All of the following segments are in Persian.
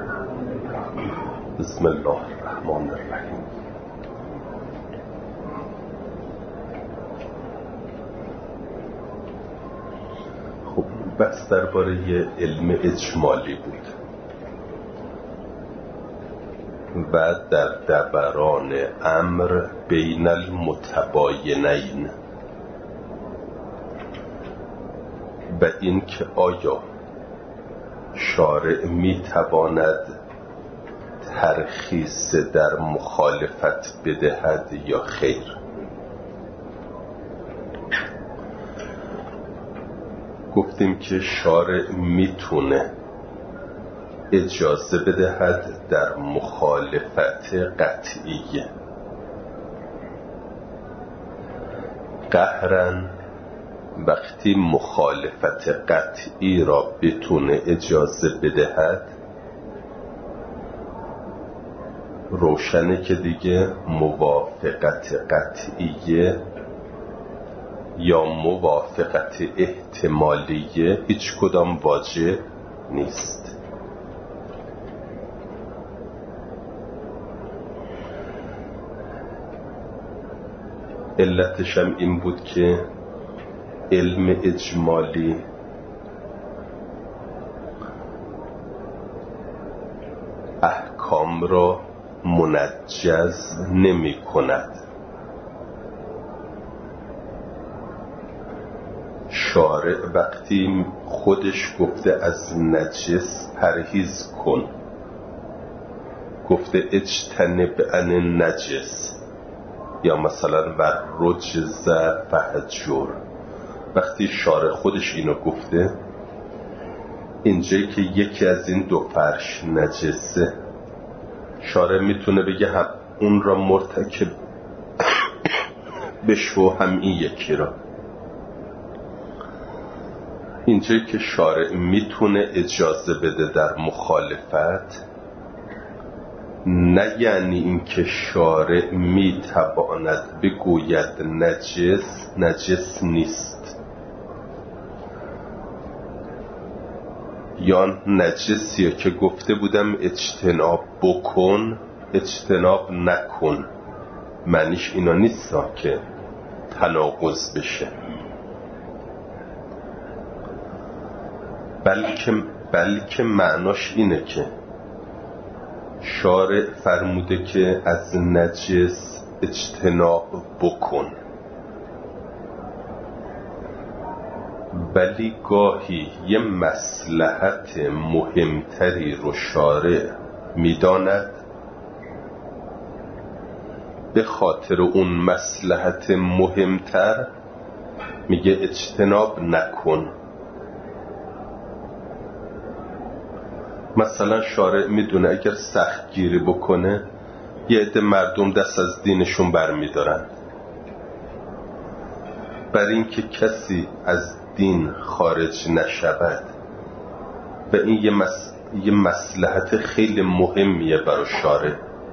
بسم الله الرحمن الرحیم. خب بحث درباره علم اجمالی بود و در دوران امر بین المتباینین و این که آیا شارع میتواند ترخیص در مخالفت بدهد یا خیر. گفتیم که شارع میتونه اجازه بدهد در مخالفت قطعیه، قهرن وقتی مخالفت قطعی را بتونه اجازه بدهد روشنه که دیگه موافقت قطعیه یا موافقت احتمالیه هیچ کدام واجب نیست. علتش هم این بود که علم اجمالی احکام را منجز نمی کند. شارع وقتی خودش گفته از نجس پرهیز کن، گفته اجتنب عن النجس یا مثلا ور رجز فهجر، وقتی شارع خودش اینو گفته، اینجایی که یکی از این دو فرش نجسه، شارع میتونه بگه هم اون را مرتکب بشو هم این یکی را. اینجایی که شارع میتونه اجازه بده در مخالفت، نه یعنی این که شارع میتواند بگوید نجس نیست یا نجسیه که گفته بودم اجتناب بکن اجتناب نکن، معنیش اینا نیست که تناقض بشه، بلکه معناش اینه که شارع فرموده که از نجس اجتناب بکن، ولی گاهی یه مصلحت مهمتری رو شارع میداند، به خاطر اون مصلحت مهمتر میگه اجتناب نکن. مثلا شارع میدونه اگر سخت گیری بکنه یه عده مردم دست از دینشون برمیدارن، برای اینکه کسی از دین خارج نشود و این یه مصلحت خیلی مهمیه برای شارع،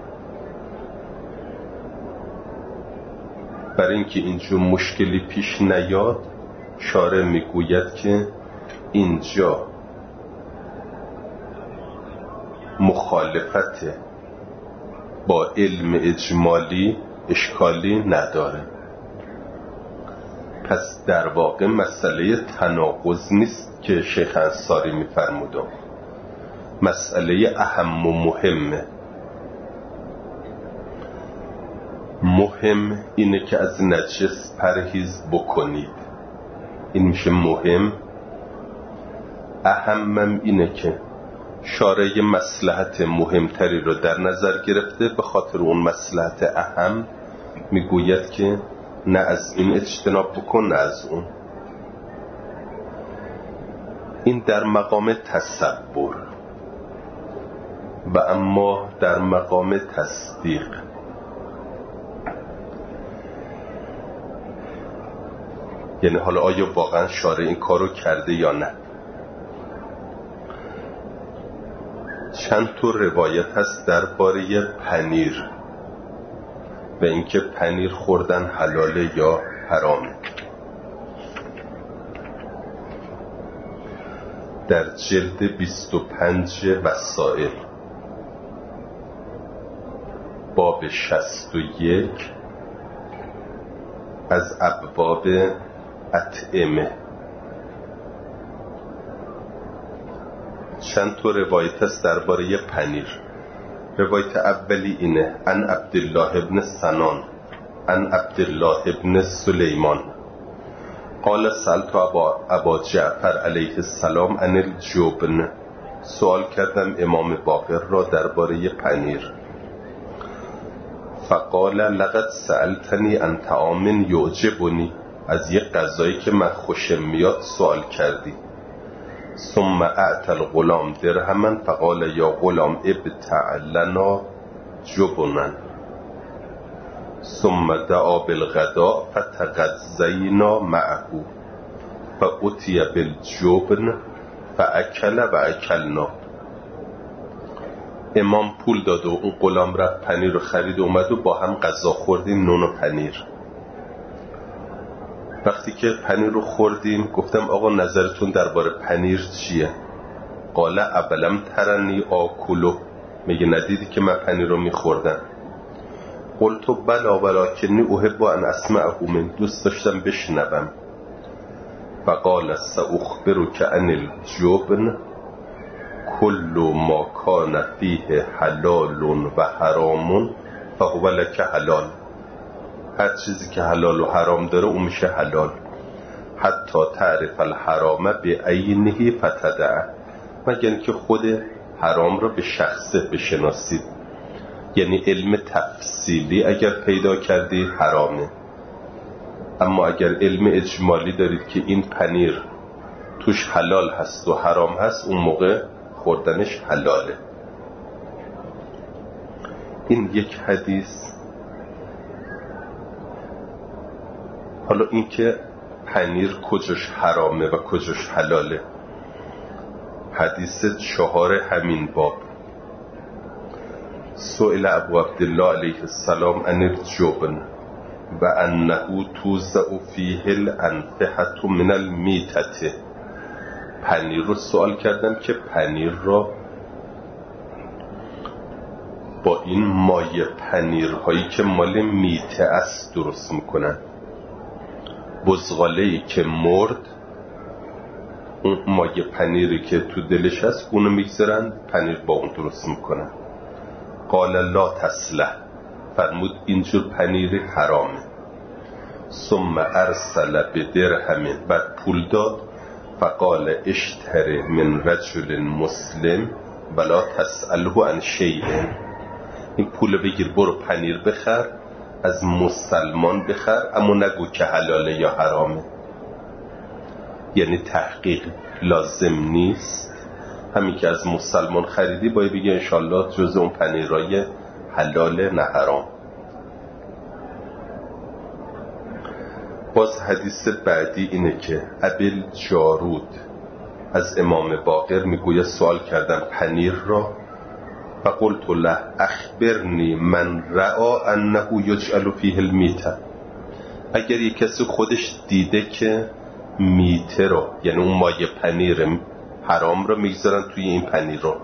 برای اینکه اینجور مشکلی پیش نیاد شارع میگوید که اینجا مخالفت با علم اجمالی اشکالی نداره. پس در واقع مسئله تناقض نیست که شیخ انصاری میفرموده، مسئله اهم و مهمه. مهم اینه که از نجس پرهیز بکنید، این میشه مهم. اهمم اینه که شارع مصلحت مهمتری رو در نظر گرفته، به خاطر اون مصلحت اهم میگوید که نه از این اجتناب بکن نه از اون. این در مقام تصور و اما در مقام تصدیق یعنی حالا آیا واقعا شارع این کارو کرده یا نه. چند تا روایت هست درباره پنیر و اینکه پنیر خوردن حلاله یا حرامه. در جلد 25 وسائل باب 61 از ابواب اطعمه. چند تا روایت است درباره پنیر. روایت اولی اینه: عن عبدالله ابن سنان عن عبدالله ابن سلیمان قال سألت ابا جعفر علیه السلام عن الجبن. سوال کردم امام باقر را درباره پنیر. فقال لقد سألتنی عن طعام یعجبنی. از یک غذایی که من خوشم میاد سوال کردی. ثم اعطى الغلام درهما فقال یا غلام ابتع لنا جبنا. ثم دعا بالغداء فتغذینا معه فأتی بالجبن فاکل و اکلنا. امام پول داد و اون غلام رفت پنیر رو خرید و اومد و با هم غذا خوردیم، نون و پنیر. وقتی که پنیر رو خوردیم گفتم آقا نظرتون درباره پنیر چیه؟ قال اولم ترنی آکلو. میگه ندیدی که من پنیر رو میخوردم؟ قلت بلا ولکنی احب ان اسمعه من. دوست داشتم بشنوم. فقال سأخبرك عن الجبن كل ما كان فيه حلال و حرام فهو لك حلال. هر چیزی که حلال و حرام داره اون میشه حلال. حتی تعرف الحرام بعینه فتدعه. مگر اینکه خود حرام رو به شخصه بشناسید. یعنی علم تفصیلی اگر پیدا کردی حرامه، اما اگر علم اجمالی دارید که این پنیر توش حلال هست و حرام هست، اون موقع خوردنش حلاله. این یک حدیث. حالا این که پنیر کجاش حرامه و کجاش حلاله، حدیث 4 همین باب. سئل ابو عبدالله علیه السلام عن الجبن و انه توزع فیه الانفحة من المیتة. پنیر رو سوال کردم که پنیر را با این مایه پنیرهایی که مال میته است درست میکنن. بزغاله‌ای که مرد، اون مایه پنیری که تو دلش هست اونو میگذارن پنیر با اون درست میکنن. قال لا تصلح. فرمود اینجور پنیر حرامه. ثم ارسل بدرهم. بعد پول داد. فقال اشتر من رجل مسلم ولا تسأله عن شیء. این پول بگیر برو پنیر بخر، از مسلمان بخر، اما نگو که حلاله یا حرامه. یعنی تحقیق لازم نیست. همین که از مسلمان خریدی باید بگی انشالله جز اون پنیرای حلاله نه حرام. باز حدیث بعدی اینه که ابل جارود از امام باقر میگوید سوال کردم پنیر را. فقلت له اخبرنی من رأى انه یجعل فیه المیته. اگر یک کسی خودش دیده که میته رو، یعنی اون مایه پنیر حرام رو میگذارن توی این پنیر رو.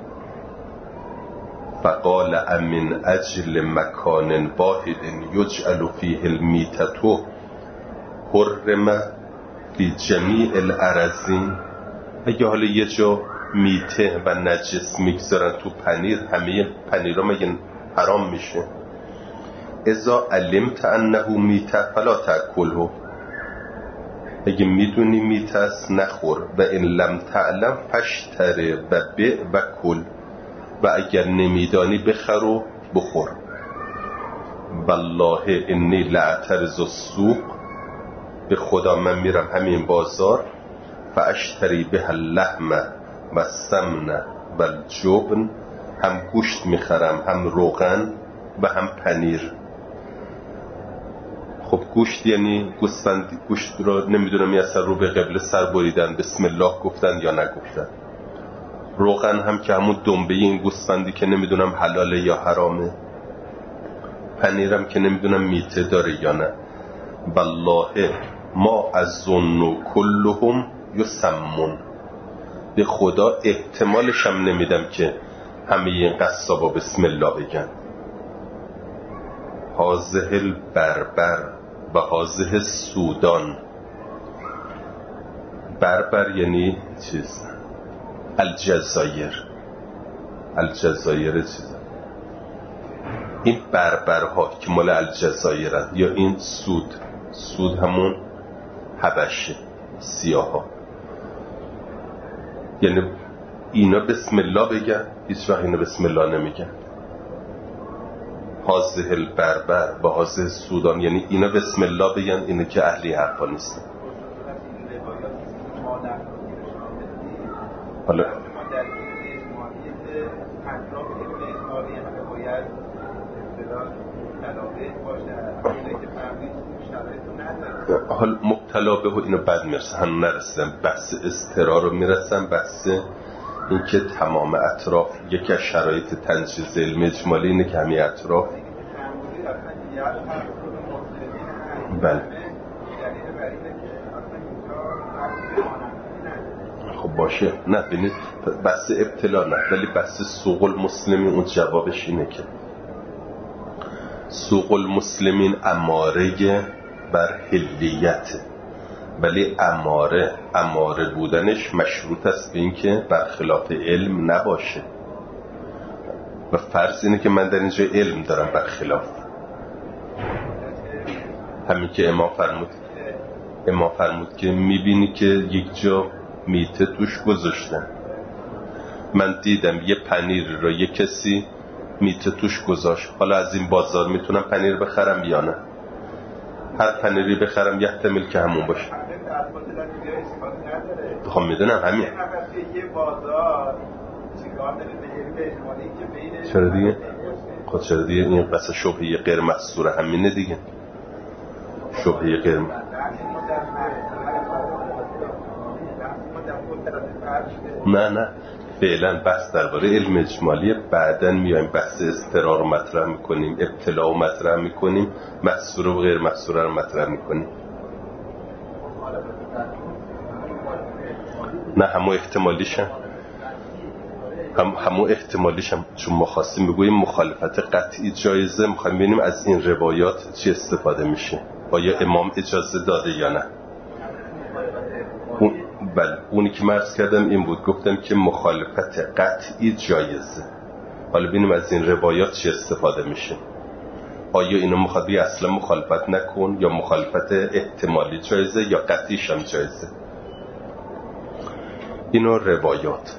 فقال امن اجل مکان واحد یجعل فیه المیته حرم فی جمیع الارضین. اگه حالا یه جا میته و نجس میگذارن تو پنیر، همه پنیرها مگه حرام میشه؟ اذا علمت انه میته فلا تاکله. اگه میدونی میته است نخور. و ان لم تعلم فاشتر و بع و کل. و اگر نمیدانی بخر و بخور. والله انی لاعترض السوق. به خدا من میرم همین بازار فاشتری به اللحم و السمن و الجبن. هم گوشت میخرم، هم روغن و هم پنیر. خب گوشت یعنی گوسفند، گوشت رو نمیدونم اصلا رو به قبله سر بریدن بسم الله گفتن یا نگفتن. روغن هم که همون دنبه این گوسفندی که نمیدونم حلاله یا حرامه. پنیرم که نمیدونم میته داره یا نه. والله ما اظن کلهم یسمون. به خدا احتمالش هم نمیدم که همه این قصابا بسم الله بگن. هازه البربر و هازه سودان. بربر یعنی چیز؟ الجزایر چیز. این بربرها که مال الجزایرن، یا این سود همون حبشه، سیاه ها. یعنی اینا بسم الله بگن، هیچ وقت اینا بسم الله نمیگن. هازه البربر و هازه سودان، یعنی اینا بسم الله بگن، اینا که اهلی حرفا نیستن. حالا حال مبتلا به اینو بعد میرسن، هم نرسن بحث استرار رو میرسن، بحث این که تمام اطراف. یکی از شرایط تنجیز علم اجمالی اینه که همین اطراف بله. خب باشه، نه بینید بحث ابتلا نه، ولی بحث سوق المسلمین اون جوابش اینه که سوق المسلمین اماره بر حلیت، ولی اماره بودنش مشروط است به این که برخلاف علم نباشه. و فرض اینه که من در اینجا علم دارم برخلاف. همین که امام فرمود که میبینی که یک جا میته توش گذاشتن. من دیدم یه پنیر رو یه کسی میته توش گذاشت، حالا از این بازار میتونم پنیر بخرم یا نه؟ هر پنیری بخرم یحتمل که همون باشه. بخوام میدونم همین چرا دیگه؟ خود چرا دیگه؟ این قصه شبهه غیر محصوره همینه دیگه. شبهه غیر نه فعلا بحث درباره علم اجمالی، بعدن میایم بحث استرار رو مطرح میکنیم، ابتلا رو مطرح میکنیم، محصور و غیر محصوره رو مطرح میکنیم. نه همون احتمالیشم چون ما خواستیم بگوییم مخالفت قطعی جایزه، میخوایم ببینیم از این روایات چی استفاده میشه، آیا امام اجازه داده یا نه. بله اونی که مرز کردم این بود، گفتم که مخالفت قطعی جایزه. حالا ببینیم از این روایات چی استفاده میشه، آیا اینو میخواد بی اصلا مخالفت نکن، یا مخالفت احتمالی جایزه، یا قطعیش هم جایزه. اینو روایات.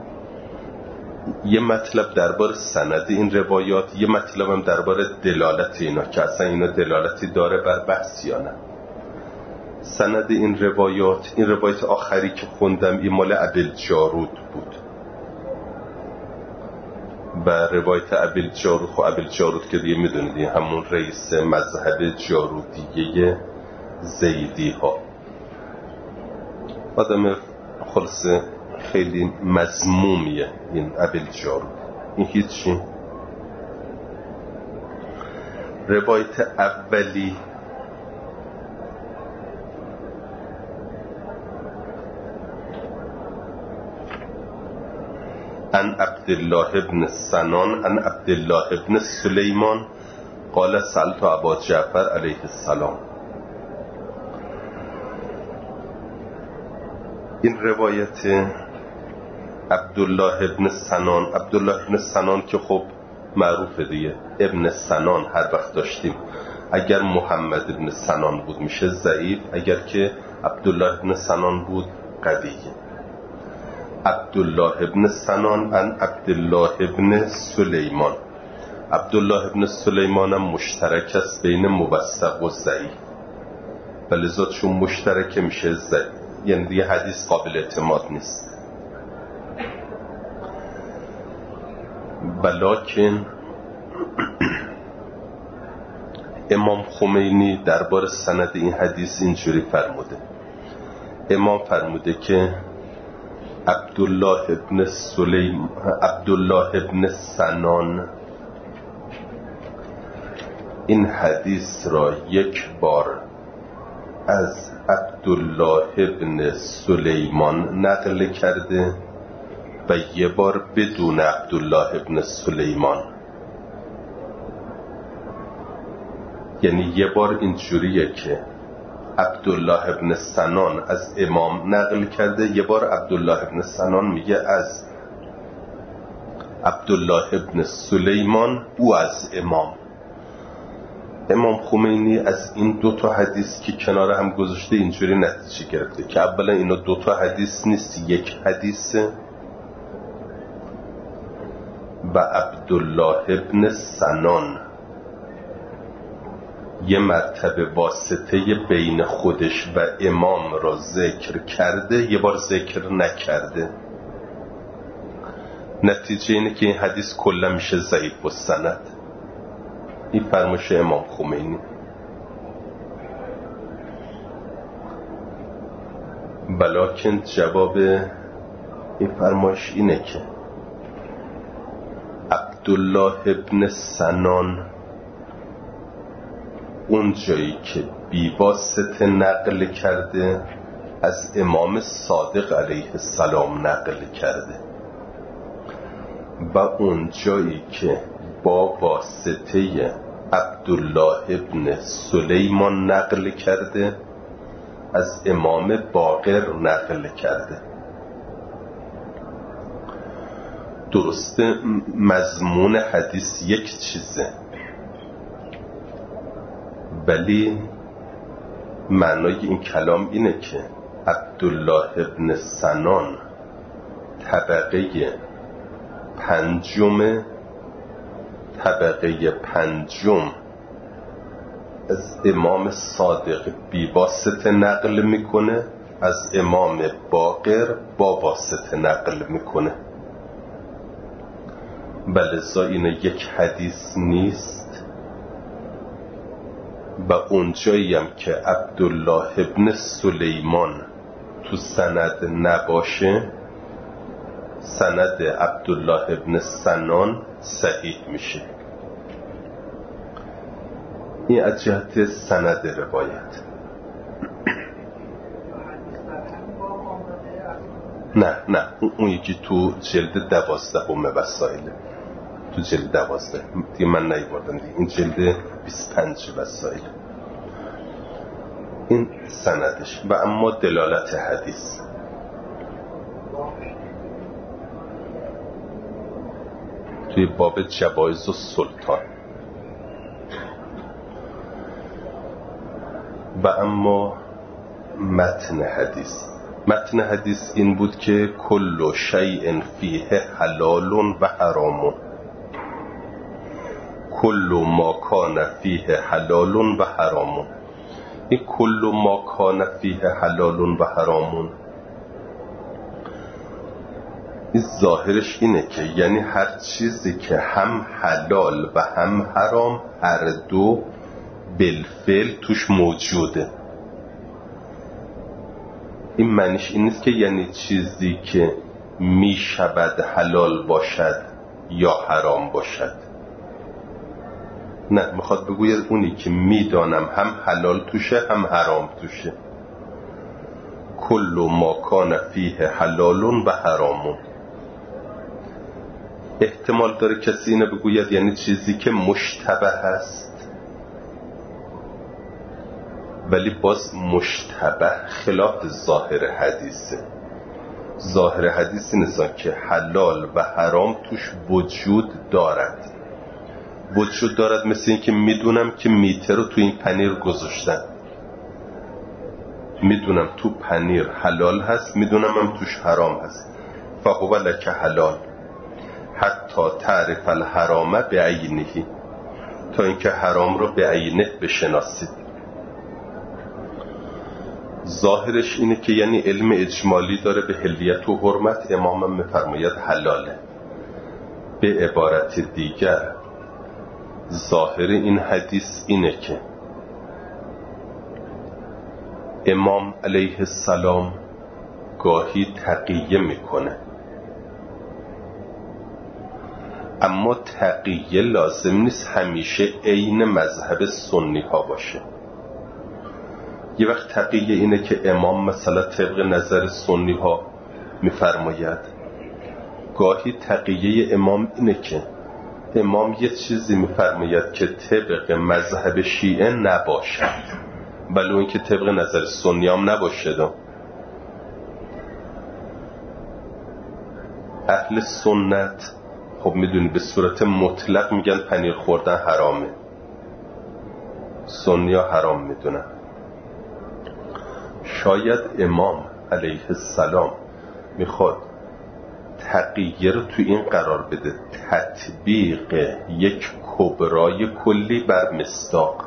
یه مطلب درباره سند این روایات، یه مطلب هم درباره دلالت اینا که اصلا اینا دلالتی داره بر بحث یا نه. سند این روایت آخری که خوندم این مال ابوالجارود بود و روایت ابوالجارود که دیگه میدونید همون رئیس مذهب جارودیه زیدی ها، آدم خلاصه خیلی مذمومیه این ابوالجارود. این هیچی. روایت اولی عن عبدالله بن سنان عن عبدالله بن سلیمان قال سألت ابا جعفر علیه السلام. این روایت عبدالله بن سنان که خب معروفه دیگه، ابن سنان هر وقت داشتیم. اگر محمد ابن سنان بود میشه ضعیف، اگر که عبدالله ابن سنان بود قویه. عبدالله ابن سنان عن عبدالله ابن سلیمان. عبدالله ابن سلیمان هم مشترک است بین موثق و ضعیف، ولی ذاتشون مشترک میشه ضعیف، یعنی دیگه حدیث قابل اعتماد نیست. ولکن امام خمینی درباره سند این حدیث اینجوری فرموده. امام فرموده که عبدالله ابن سنان این حدیث را یک بار از عبدالله ابن سلیمان نقل کرده و یک بار بدون عبدالله ابن سلیمان. یعنی یه بار اینجوریه که عبدالله ابن سنان از امام نقل کرده، یه بار عبدالله ابن سنان میگه از عبدالله ابن سلیمان او از امام خمینی از این دوتا حدیث که کنار هم گذاشته اینجوری نتیجه گرفته که اولا اینا دوتا حدیث نیست، یک حدیثه و عبدالله ابن سنان یه مرتبه واسطه بین خودش و امام را ذکر کرده، یه بار ذکر نکرده. نتیجه اینه که این حدیث کلا میشه ضعیف السند. این فرمایش امام خمینی. بلکن جواب این فرمایش اینه که عبدالله ابن سنان اون جایی که بیواسطه نقل کرده از امام صادق علیه السلام نقل کرده و اون جایی که با واسطه عبدالله ابن سلیمان نقل کرده از امام باقر نقل کرده. درسته مضمون حدیث یک چیزه، ولی معنای این کلام اینه که عبدالله ابن سنان طبقه پنجم از امام صادق بی واسطه نقل میکنه، از امام باقر با واسطه نقل میکنه. بلذا این یک حدیث نیست و اونجایی هم که عبدالله ابن سلیمان تو سند نباشه، سند عبدالله ابن سنان صحیح میشه. این از جهت سند روایت. نه اون یکی تو جلد 12 وسائل، تو جلد 12 دیگه من نیاوردم دیگه، این جلد 25 وسائل این سندش. و اما دلالت حدیث توی باب جوایز السلطان. و اما متن حدیث این بود که کل شیء فیه حلال و حرام، کل ما کان فیه حلال و حرام. این کل ما کان فیه حلال و حرام این ظاهرش اینه که یعنی هر چیزی که هم حلال و هم حرام هر دو بالفعل توش موجوده. این معنیش این نیست که یعنی چیزی که می شود حلال باشد یا حرام باشد، نه، میخواد بگوید اونی که میدانم هم حلال توشه هم حرام توشه. کل ما کان فیه حلال و حرام. احتمال داره کسی اینو بگوید یعنی چیزی که مشتبه هست، ولی باز مشتبه خلاف ظاهر حدیثه. ظاهر حدیث اینه که حلال و حرام توش وجود دارد. مثل این که میدونم که میته رو تو این پنیر گذاشتن، میدونم تو پنیر حلال هست، میدونم هم توش حرام هست. فهو لک حلال حتی تعرف الحرام بعینه، تا اینکه حرام رو به عینه بشناسید. ظاهرش اینه که یعنی علم اجمالی داره به حلیت و حرمت. امامم میفرماید حلاله. به عبارت دیگر ظاهر این حدیث اینه که امام علیه السلام گاهی تقیه میکنه، اما تقیه لازم نیست همیشه عین مذهب سنی ها باشه. یه وقت تقیه اینه که امام مثلا طبق نظر سنی ها میفرماید، گاهی تقیه امام اینه که امام یه چیزی میفرماید که طبق مذهب شیعه نباشد، ولی اون که طبق نظر سنی هم نباشد. اهل سنت خب میدونی به صورت مطلق میگن پنیر خوردن حرامه، سنی ها حرام میدونن. شاید امام علیه السلام میخواد تغییر رو تو این قرار بده، تطبیق یک کبرای کلی بر مصداق.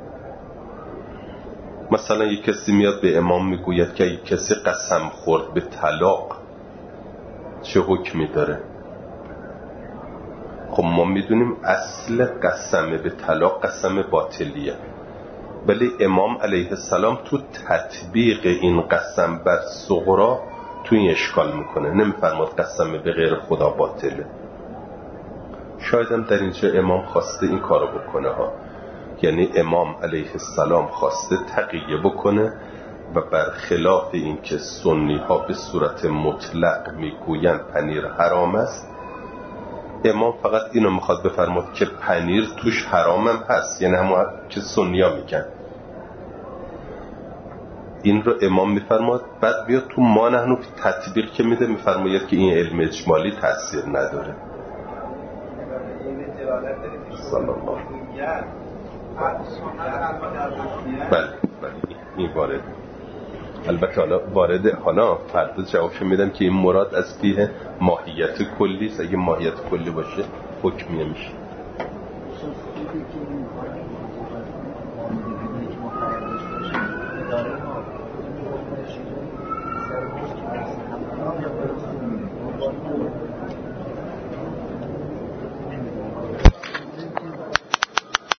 مثلا یک کسی میاد به امام میگوید که یک کسی قسم خورد به طلاق چه حکمی داره؟ خب ما میدونیم اصل قسم به طلاق قسم باطلیه، ولی امام علیه السلام تو تطبیق این قسم بر صغرا تو این اشکال میکنه، نمیفرماد قسم به غیر خدا باطله. شاید هم در اینجا امام خواسته این کارو بکنه ها، یعنی امام علیه السلام خواسته تقیه بکنه و برخلاف این که سنی ها به صورت مطلق میگوین پنیر حرام است، امام فقط اینو میخواد بفرماد که پنیر توش حرام هم هست، یعنی همون که سنی ها میگن. این رو امام میفرماد، بعد بیاد تو ما نحنو تطبیق که میده میفرماید که این علم اجمالی تاثیر نداره. سلام الله. بله این وارد، البته حالا وارد، حالا فردا جوابشو میدم که این مراد از فیه ماهیت کلی است. اگه ماهیت کلی باشه حکمیه میشه.